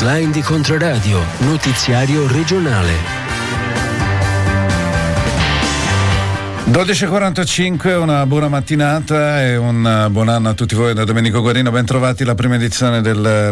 Hotline di Controradio, notiziario regionale. 12.45, una buona mattinata e un buon anno a tutti voi da Domenico Guarino. Ben trovati alla prima edizione del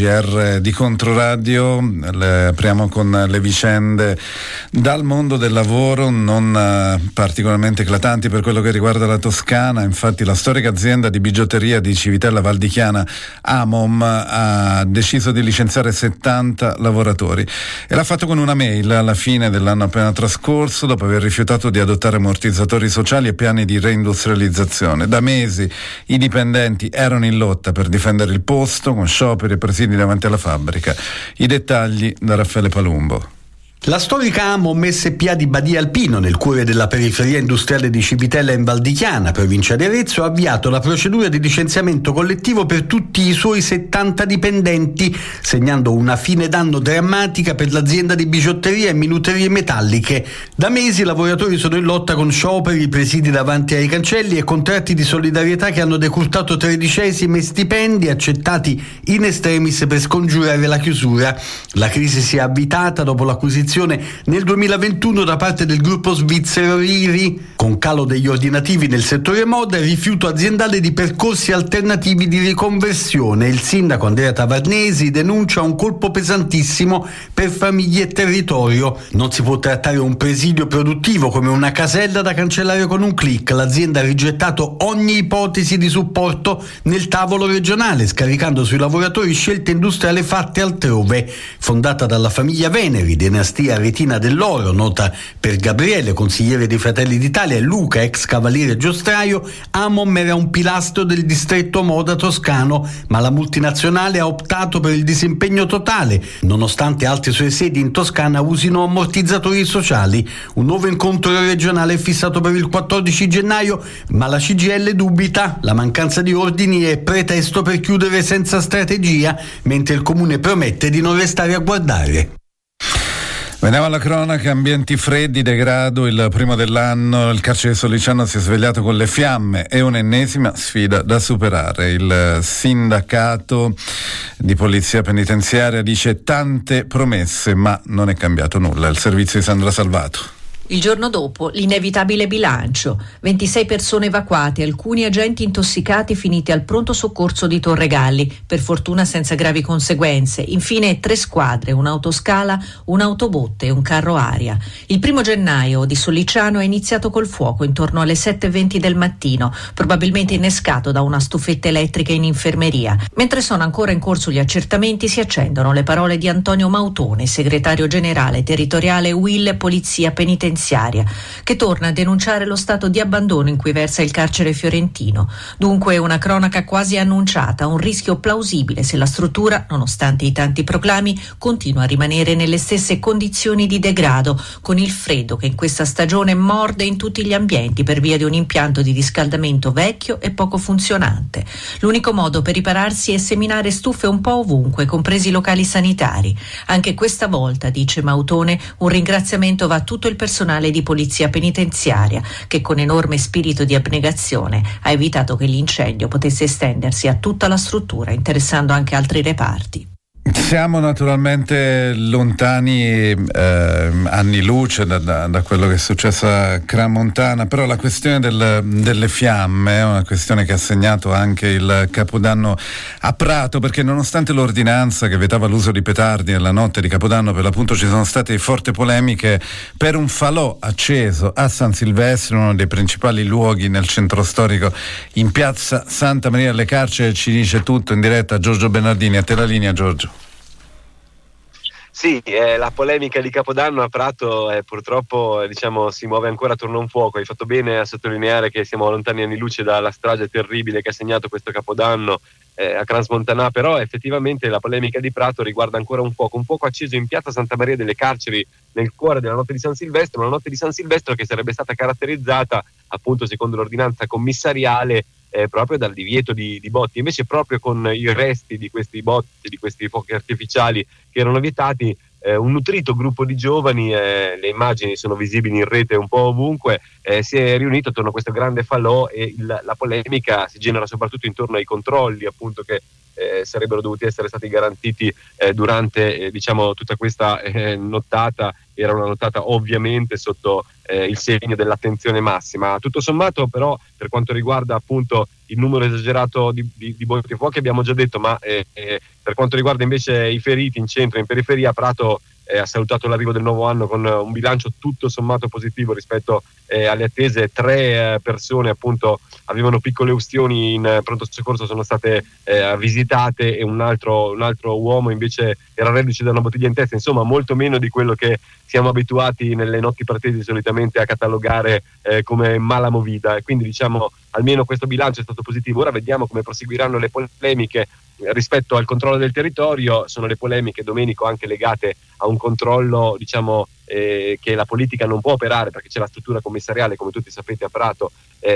GR di Controradio. Apriamo con le vicende dal mondo del lavoro, non particolarmente eclatanti per quello che riguarda la Toscana. Infatti la storica azienda di bigiotteria di Civitella Valdichiana, Amom, ha deciso di licenziare 70 lavoratori e l'ha fatto con una mail alla fine dell'anno appena trascorso, dopo aver rifiutato di adottare ammortizzatori sociali e piani di reindustrializzazione. Da mesi i dipendenti erano in lotta per difendere il posto, con scioperi e presidi davanti alla fabbrica. I dettagli da Raffaele Palumbo. La storica Amom SpA di Badia Alpino, nel cuore della periferia industriale di Civitella in Valdichiana, provincia di Arezzo, ha avviato la procedura di licenziamento collettivo per tutti i suoi 70 dipendenti, segnando una fine d'anno drammatica per l'azienda di bigiotteria e minuterie metalliche. Da mesi i lavoratori sono in lotta con scioperi, presidi davanti ai cancelli e contratti di solidarietà che hanno decurtato tredicesimi e stipendi accettati in extremis per scongiurare la chiusura. La crisi si è avvitata dopo l'acquisizione nel 2021 da parte del gruppo svizzero Riri, con calo degli ordinativi nel settore moda e rifiuto aziendale di percorsi alternativi di riconversione. Il sindaco Andrea Tavarnesi denuncia un colpo pesantissimo per famiglie e territorio. Non si può trattare un presidio produttivo come una casella da cancellare con un click. L'azienda ha rigettato ogni ipotesi di supporto nel tavolo regionale, scaricando sui lavoratori scelte industriali fatte altrove. Fondata dalla famiglia Veneri, dinastia Retina dell'Oro, nota per Gabriele, consigliere dei Fratelli d'Italia, e Luca, ex cavaliere giostraio, Amom era un pilastro del distretto moda toscano, ma la multinazionale ha optato per il disimpegno totale, nonostante altre sue sedi in Toscana usino ammortizzatori sociali. Un nuovo incontro regionale è fissato per il 14 gennaio, ma la CGIL dubita. La mancanza di ordini è pretesto per chiudere senza strategia, mentre il comune promette di non restare a guardare. Veniamo alla cronaca, ambienti freddi, degrado, il primo dell'anno, il carcere di Sollicciano si è svegliato con le fiamme e un'ennesima sfida da superare. Il sindacato di polizia penitenziaria dice tante promesse, ma non è cambiato nulla. Il servizio di Sandra Salvato. Il giorno dopo, l'inevitabile bilancio. 26 persone evacuate, alcuni agenti intossicati finiti al pronto soccorso di Torregalli, per fortuna senza gravi conseguenze. Infine 3 squadre, un'autoscala, un'autobotte e un carro aria. Il 1 gennaio di Sollicciano è iniziato col fuoco intorno alle 7:20 del mattino, probabilmente innescato da una stufetta elettrica in infermeria. Mentre sono ancora in corso gli accertamenti, si accendono le parole di Antonio Mautone, segretario generale territoriale UIL Polizia Penitenziaria, che torna a denunciare lo stato di abbandono in cui versa il carcere fiorentino. Dunque una cronaca quasi annunciata, un rischio plausibile se la struttura, nonostante i tanti proclami, continua a rimanere nelle stesse condizioni di degrado, con il freddo che in questa stagione morde in tutti gli ambienti per via di un impianto di riscaldamento vecchio e poco funzionante. L'unico modo per ripararsi è seminare stufe un po' ovunque, compresi i locali sanitari. Anche questa volta, dice Mautone, un ringraziamento va a tutto il personale di polizia penitenziaria che con enorme spirito di abnegazione ha evitato che l'incendio potesse estendersi a tutta la struttura, interessando anche altri reparti. Siamo naturalmente lontani anni luce da quello che è successo a Crans-Montana, però la questione delle fiamme è una questione che ha segnato anche il Capodanno a Prato, perché nonostante l'ordinanza che vietava l'uso di petardi nella notte di Capodanno, per l'appunto ci sono state forti polemiche per un falò acceso a San Silvestro, uno dei principali luoghi nel centro storico, in piazza Santa Maria delle Carceri. Ci dice tutto in diretta Giorgio Bernardini. A te la linea, Giorgio. Sì, la polemica di Capodanno a Prato purtroppo si muove ancora attorno a un fuoco. Hai fatto bene a sottolineare che siamo lontani anni luce dalla strage terribile che ha segnato questo Capodanno a Crans-Montana, però effettivamente la polemica di Prato riguarda ancora un fuoco acceso in piazza Santa Maria delle Carceri nel cuore della notte di San Silvestro, una notte di San Silvestro che sarebbe stata caratterizzata appunto secondo l'ordinanza commissariale proprio dal divieto di botti. Invece proprio con i resti di questi botti, di questi fuochi artificiali che erano vietati, un nutrito gruppo di giovani, le immagini sono visibili in rete un po' ovunque, si è riunito attorno a questo grande falò e la polemica si genera soprattutto intorno ai controlli appunto che sarebbero dovuti essere stati garantiti durante tutta questa nottata. Era una nottata ovviamente sotto il segno dell'attenzione massima. Tutto sommato però, per quanto riguarda appunto il numero esagerato di bortifuochi abbiamo già detto, ma per quanto riguarda invece i feriti in centro e in periferia, Prato ha salutato l'arrivo del nuovo anno con un bilancio tutto sommato positivo rispetto alle attese. 3 persone appunto avevano piccole ustioni in pronto soccorso, sono state visitate, e un altro uomo invece era reduce da una bottiglia in testa. Insomma, molto meno di quello che siamo abituati nelle notti pratesi solitamente a catalogare come mala movida, e quindi almeno questo bilancio è stato positivo. Ora vediamo come proseguiranno le polemiche rispetto al controllo del territorio. Sono le polemiche, Domenico, anche legate a un controllo che la politica non può operare, perché c'è la struttura commissariale, come tutti sapete, a Prato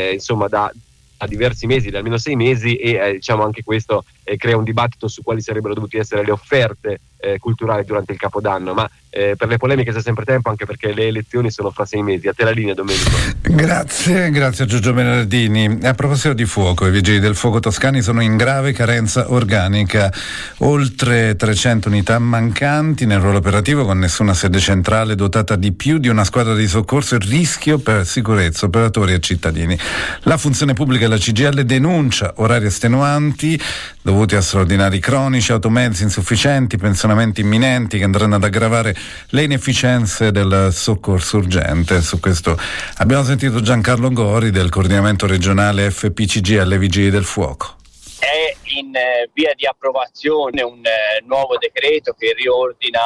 da diversi mesi, da almeno 6 mesi, e anche questo crea un dibattito su quali sarebbero dovute essere le offerte culturali durante il Capodanno, ma per le polemiche c'è sempre tempo, anche perché le elezioni sono fra 6 mesi. A te la linea, Domenico. Grazie a Giorgio Bernardini. A proposito di fuoco, i vigili del fuoco toscani sono in grave carenza organica, oltre 300 unità mancanti nel ruolo operativo, con nessuna sede centrale dotata di più di una squadra di soccorso, e rischio per sicurezza, operatori e cittadini. La funzione pubblica e la CGIL denuncia orari estenuanti dovuti a straordinari cronici, automezzi insufficienti, pensionamenti imminenti che andranno ad aggravare le inefficienze del soccorso urgente. Su questo abbiamo sentito Giancarlo Gori del coordinamento regionale FPCGL Vigili del Fuoco. È in via di approvazione un nuovo decreto che riordina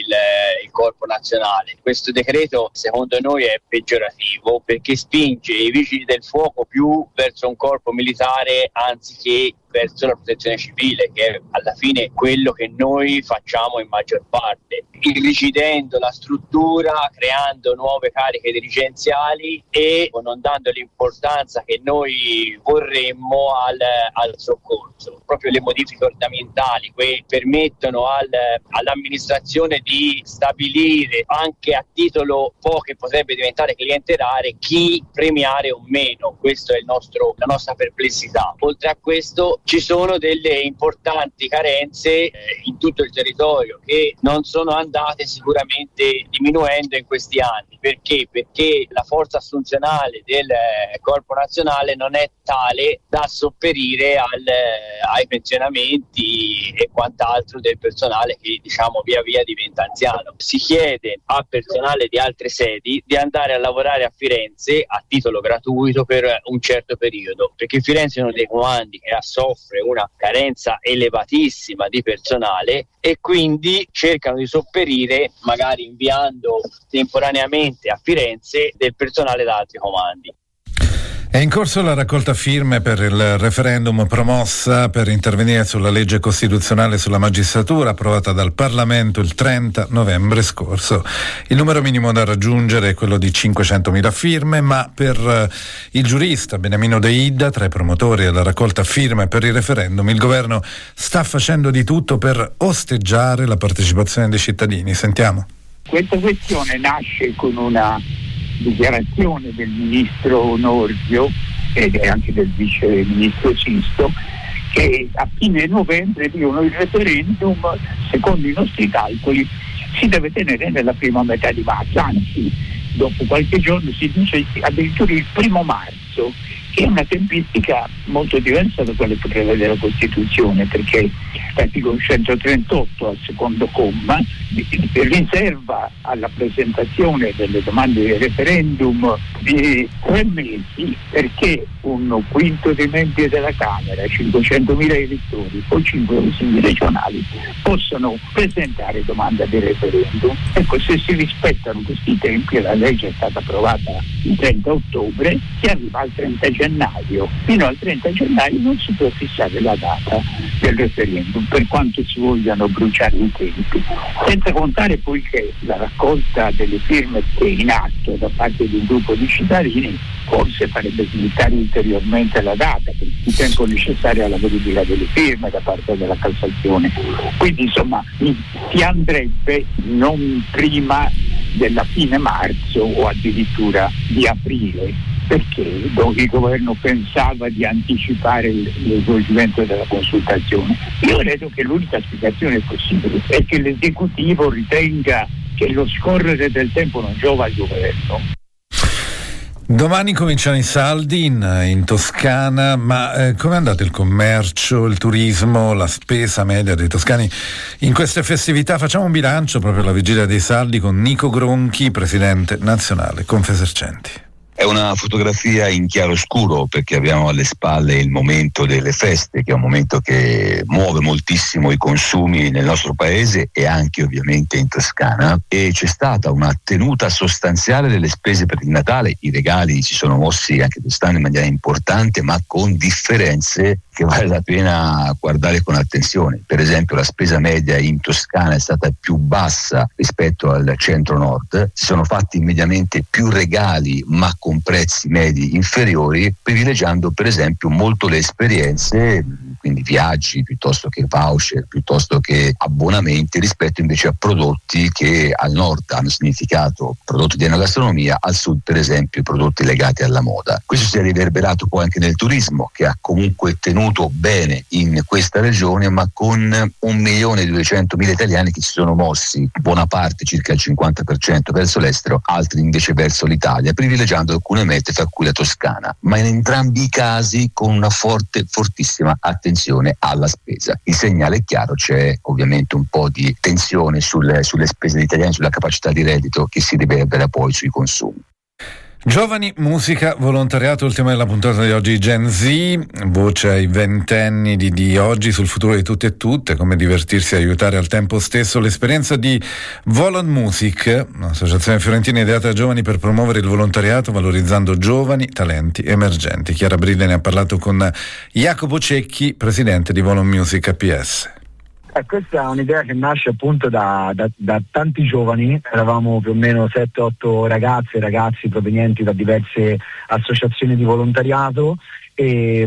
il Corpo Nazionale. Questo decreto secondo noi è peggiorativo, perché spinge i vigili del fuoco più verso un corpo militare anziché verso la protezione civile, che è alla fine quello che noi facciamo in maggior parte, irrigidendo la struttura, creando nuove cariche dirigenziali e non dando l'importanza che noi vorremmo al soccorso. Proprio le modifiche ordinamentali che permettono all'amministrazione di stabilire, anche a titolo che potrebbe diventare cliente rare, chi premiare o meno. Questo è la nostra perplessità. Oltre a questo ci sono delle importanti carenze in tutto il territorio, che non sono andate sicuramente diminuendo in questi anni. Perché? Perché la forza assunzionale del Corpo Nazionale non è tale da sopperire ai pensionamenti e quant'altro del personale che via via diventa anziano. Si chiede a personale di altre sedi di andare a lavorare a Firenze a titolo gratuito per un certo periodo, perché Firenze è uno dei comandi che soffre una carenza elevatissima di personale, e quindi cercano di sopperire magari inviando temporaneamente a Firenze del personale da altri comandi. È in corso la raccolta firme per il referendum promossa per intervenire sulla legge costituzionale sulla magistratura, approvata dal Parlamento il 30 novembre scorso. Il numero minimo da raggiungere è quello di 500.000 firme, ma per il giurista Beniamino De Ida, tra i promotori della raccolta firme per il referendum, il governo sta facendo di tutto per osteggiare la partecipazione dei cittadini. Sentiamo. Questa questione nasce con una dichiarazione del ministro Nordio ed anche del vice ministro Sisto, che a fine novembre dicono il referendum, secondo i nostri calcoli, si deve tenere nella prima metà di marzo, anzi dopo qualche giorno si dice addirittura il 1 marzo, che è una tempistica molto diversa da quella che prevede la Costituzione, perché l'articolo 138 al secondo comma riserva alla presentazione delle domande di referendum di 3 mesi, perché un quinto dei membri della Camera, 500.000 elettori o 5 consigli regionali possono presentare domanda di referendum. Ecco, se si rispettano questi tempi, la legge è stata approvata il 30 ottobre, si arriva al 30 gennaio. Fino al 30 gennaio non si può fissare la data del referendum, per quanto si vogliano bruciare i tempi. Senza contare poi che la raccolta delle firme che è in atto da parte di un gruppo di cittadini forse farebbe slittare ulteriormente la data, per il tempo necessario alla verifica delle firme da parte della Cassazione. Quindi insomma si andrebbe non prima della fine marzo o addirittura di aprile. perché il governo pensava di anticipare lo svolgimento della consultazione. Io credo che l'unica spiegazione possibile è che l'esecutivo ritenga che lo scorrere del tempo non giova al governo. Domani cominciano i saldi in Toscana, ma com'è andato il commercio, il turismo, la spesa media dei toscani in queste festività? Facciamo un bilancio proprio alla vigilia dei saldi con Nico Gronchi, presidente nazionale Confesercenti. È una fotografia in chiaroscuro perché abbiamo alle spalle il momento delle feste, che è un momento che muove moltissimo i consumi nel nostro paese e anche ovviamente in Toscana, e c'è stata una tenuta sostanziale delle spese per il Natale. I regali si sono mossi anche quest'anno in maniera importante, ma con differenze che vale la pena guardare con attenzione. Per esempio la spesa media in Toscana è stata più bassa rispetto al centro-nord, si sono fatti mediamente più regali ma con prezzi medi inferiori, privilegiando per esempio molto le esperienze, quindi viaggi piuttosto che voucher, piuttosto che abbonamenti, rispetto invece a prodotti che al nord hanno significato prodotti di enogastronomia, al sud per esempio prodotti legati alla moda. Questo si è riverberato poi anche nel turismo, che ha comunque tenuto bene in questa regione, ma con 1.200.000 italiani che si sono mossi, buona parte, circa il 50% verso l'estero, altri invece verso l'Italia, privilegiando alcune mete tra cui la Toscana, ma in entrambi i casi con una fortissima attenzione alla spesa. Il segnale è chiaro, c'è ovviamente un po' di tensione sulle spese degli italiani, sulla capacità di reddito che si riverbera poi sui consumi. Giovani, musica, volontariato, il tema della puntata di oggi, Gen Z, voce ai ventenni di oggi sul futuro di tutti e tutte, come divertirsi e aiutare al tempo stesso. L'esperienza di Volon Music, un'associazione fiorentina ideata da giovani per promuovere il volontariato valorizzando giovani talenti emergenti. Chiara Brille ne ha parlato con Jacopo Cecchi, presidente di Volon Music APS. Questa è un'idea che nasce appunto da tanti giovani, eravamo più o meno 7-8 ragazze e ragazzi provenienti da diverse associazioni di volontariato e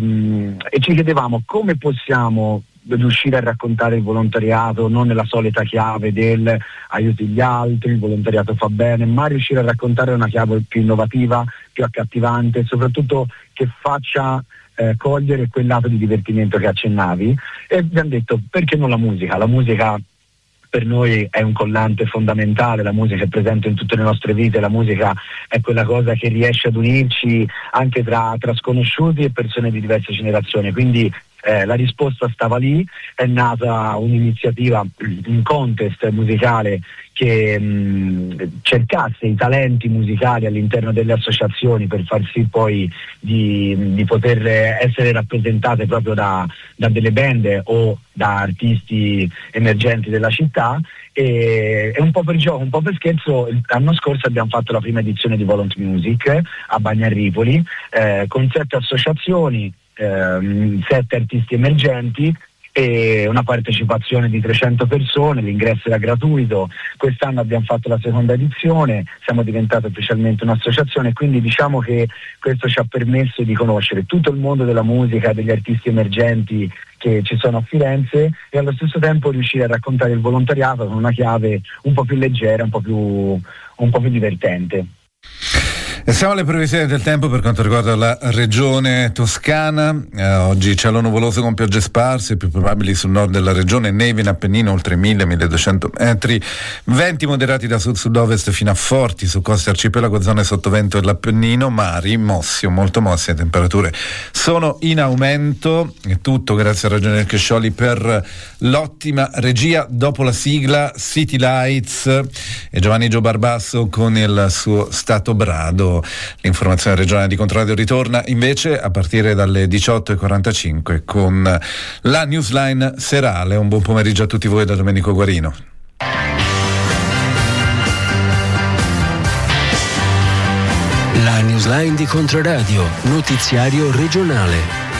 ci chiedevamo come possiamo riuscire a raccontare il volontariato non nella solita chiave del aiuti gli altri, il volontariato fa bene, ma riuscire a raccontare una chiave più innovativa, più accattivante e soprattutto che faccia cogliere quel lato di divertimento che accennavi. E abbiamo detto, perché non la musica? La musica per noi è un collante fondamentale, la musica è presente in tutte le nostre vite, la musica è quella cosa che riesce ad unirci anche tra sconosciuti e persone di diverse generazioni, quindi la risposta stava lì. È nata un'iniziativa, un contest musicale che cercasse i talenti musicali all'interno delle associazioni per far sì poi di poter essere rappresentate proprio da delle band o da artisti emergenti della città, e un po' per gioco, un po' per scherzo, l'anno scorso abbiamo fatto la prima edizione di Volon Music a Bagnarripoli con 7 associazioni, 7 artisti emergenti e una partecipazione di 300 persone, l'ingresso era gratuito. Quest'anno abbiamo fatto la seconda edizione, siamo diventati ufficialmente un'associazione e quindi diciamo che questo ci ha permesso di conoscere tutto il mondo della musica, degli artisti emergenti che ci sono a Firenze e allo stesso tempo riuscire a raccontare il volontariato con una chiave un po' più leggera, un po' più divertente. E siamo alle previsioni del tempo per quanto riguarda la regione toscana. Oggi cielo nuvoloso con piogge sparse, più probabili sul nord della regione, neve in Appennino oltre 1000-1200 metri, venti moderati da sud-sud-ovest fino a forti su coste arcipelago, zone sottovento dell'Appennino, mari mossi o molto mossi, le temperature sono in aumento. È tutto, grazie a Ragione del Chescioli per l'ottima regia. Dopo la sigla City Lights e Giovanni Gio Barbasso con il suo Stato Brado. L'informazione regionale di Controradio ritorna invece a partire dalle 18:45 con la newsline serale. Un buon pomeriggio a tutti voi da Domenico Guarino. La newsline di Controradio, notiziario regionale.